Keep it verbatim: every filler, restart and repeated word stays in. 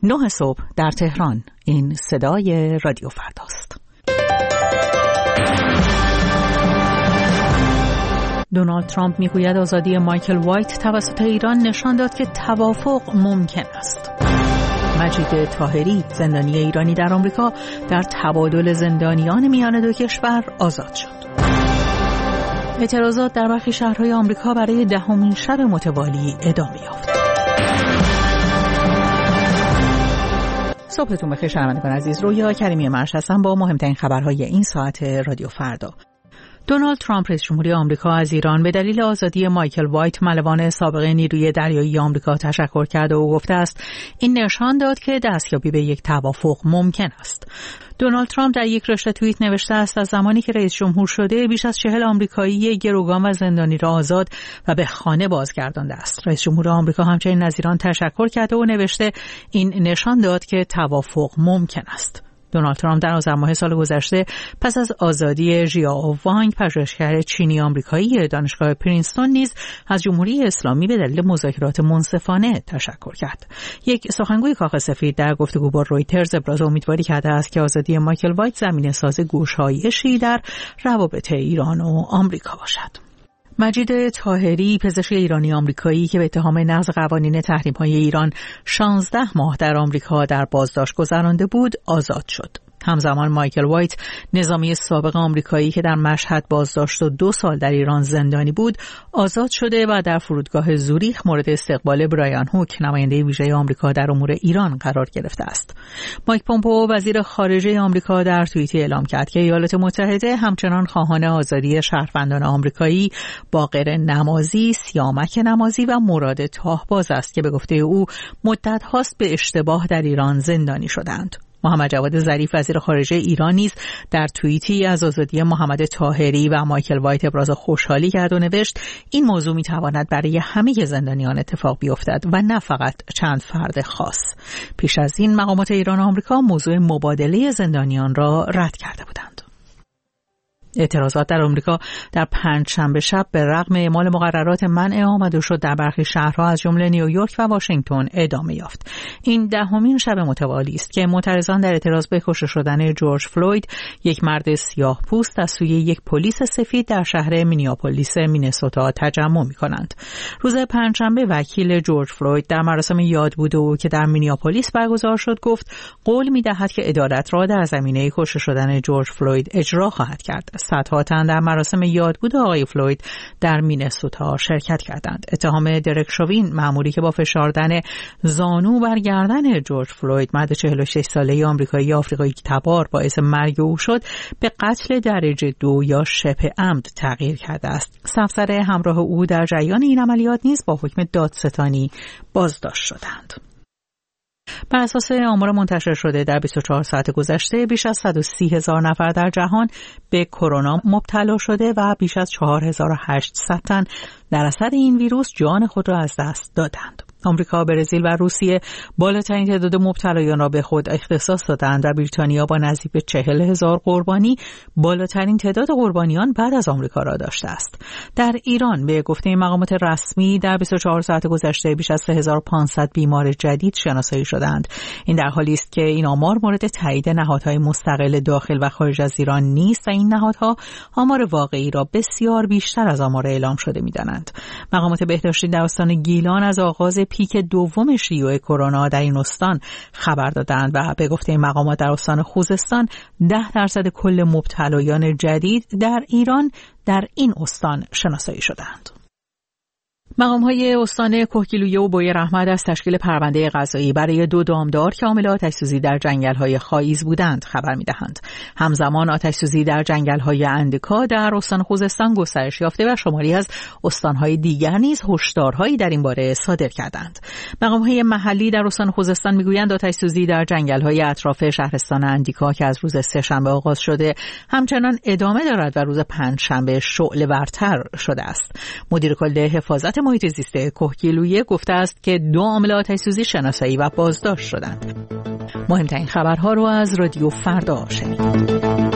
نه صبح در تهران. این صدای رادیو فرداست. دونالد ترامپ میگوید آزادی مایکل وایت توسط ایران نشان داد که توافق ممکن است. مجید طاهری، زندانی ایرانی در آمریکا، در تبادل زندانیان میان دو کشور آزاد شد. اعتراضات در برخی شهرهای آمریکا برای دهمین شب متوالی ادامه یافت. صبحتون بخیر شنوندگان عزیز. رویا کریمی مرش هستم با مهمترین خبرهای این ساعت رادیو فردا. دونالد ترامپ رئیس جمهوری آمریکا از ایران به دلیل آزادی مایکل وایت ملوان سابق نیروی دریایی آمریکا تشکر کرده و گفته است این نشان داد که دستیابی به یک توافق ممکن است. دونالد ترامپ در یک رشته توییت نوشته است از زمانی که رئیس جمهور شده بیش از چهل آمریکایی گروگان و زندانی را آزاد و به خانه بازگردانده است. رئیس جمهور آمریکا همچنین از ایران تشکر کرده و نوشته این نشان داد که توافق ممکن است. دونالد ترامپ در آذر ماه سال گذشته پس از آزادی ژیائو وانگ، پژوهشگر چینی آمریکایی دانشگاه پرینستون، نیز از جمهوری اسلامی به دلیل مذاکرات منصفانه تشکر کرد. یک سخنگوی کاخ سفید در گفتگو با رویترز ابراز امیدواری کرده است که آزادی مایکل وایت زمینه‌ساز گشایشی در روابط ایران و آمریکا باشد. مجید طاهری، پزشک ایرانی آمریکایی که به اتهام نقض قوانین تحریم‌های ایران شانزده ماه در آمریکا در بازداشت گذرانده بود، آزاد شد. همزمان مایکل وایت، نظامی سابق آمریکایی که در مشهد بازداشت و دو سال در ایران زندانی بود، آزاد شده و در فرودگاه زوریخ مورد استقبال برایان هوک، نماینده ویژه آمریکا در امور ایران، قرار گرفته است. مایک پومپئو، وزیر خارجه آمریکا، در توییتی اعلام کرد که ایالات متحده همچنان خواهان آزادی شهروندان آمریکایی باقر نمازی، سیامک نمازی و مراد تاهباز است که به گفته او مدت هاست به اشتباه در ایران زندانی شدند. محمد جواد ظریف، وزیر خارجه ایران، نیز در توییتی از آزادی محمد طاهری و مایکل وایت ابراز خوشحالی کرد و نوشت این موضوع میتواند برای همه زندانیان اتفاق بیفتد و نه فقط چند فرد خاص. پیش از این مقامات ایران و آمریکا موضوع مبادله زندانیان را رد کرده بودند. اعتراضات در آمریکا در پنجشنبه شب به رغم اعمال مقررات منع آمد و شد در برخی شهرها از جمله نیویورک و واشنگتن ادامه یافت. این دهمین شب متوالی است که معترضان در اعتراض به کشته شدن جورج فلوید، یک مرد سیاه پوست، از سوی یک پلیس سفید در شهر مینیاپولیس مینسوتا تجمع می‌کنند. روز پنجشنبه وکیل جورج فلوید در مراسم یادبود او که در مینیاپولیس برگزار شد گفت قول می‌دهد که عدالت را در زمینه کشته شدن جورج فلوید اجرا خواهد کرد. صدها تن در مراسم یادبود آقای فلوید در مینسوتا شرکت کردند. اتهام درک شوین، مأموری که با فشاردن زانو بر گردن جورج فلوید، مرد چهل و شش ساله آمریکایی آفریقایی تبار، باعث مرگ او شد، به قتل درجه دو یا شبه عمد تغییر کرده است. سرافسر همراه او در جریان این عملیات نیز با حکم دادستانی بازداشت شدند. بر اساس آمار منتشر شده در بیست و چهار ساعت گذشته بیش از صد و سی هزار نفر در جهان به کرونا مبتلا شده و بیش از چهار هزار و هشتصد تن در اثر این ویروس جان خود را از دست دادند. آمریکا، برزیل و روسیه بالاترین تعداد مبتلایان را به خود اختصاص دادند و بریتانیا با نزدیک به چهل هزار قربانی بالاترین تعداد قربانیان بعد از آمریکا را داشته است. در ایران به گفته مقامات رسمی در بیست و چهار ساعت گذشته بیش از سه هزار و پانصد بیمار جدید شناسایی شدند. این در حالی است که این آمار مورد تایید نهادهای مستقل داخل و خارج از ایران نیست و این نهادها آمار واقعی را بسیار بیشتر از آمار اعلام شده می‌دانند. مقامات بهداشتی در استان گیلان از آغاز پیک دوم شیوع کرونا در این استان خبر دادند و به گفته مقامات در استان خوزستان ده درصد کل مبتلایان جدید در ایران در این استان شناسایی شدند. مقام‌های استان کهگیلویه و بوی رحمت از تشکیل پرونده قضایی برای دو دامدار که عامل آتش‌سوزی در جنگل‌های خاییز بودند خبر می‌دهند. همزمان آتش‌سوزی در جنگل‌های اندکا در استان خوزستان گسترش یافته و شماری از استان‌های دیگر نیز هشدارهایی در این باره صادر کردند. مقام‌های محلی در استان خوزستان می‌گویند آتش‌سوزی در جنگل‌های اطراف شهرستان اندیکا که از روز سه‌شنبه آغاز شده همچنان ادامه دارد و روز پنجشنبه شعله‌ورتر شده است. مدیر کل حفاظت محیط زیست کهگیلویه گفته است که دو عامل آتش‌سوزی شناسایی و بازداشت شدند. مهمترین خبرها رو از رادیو فردا شنیدید.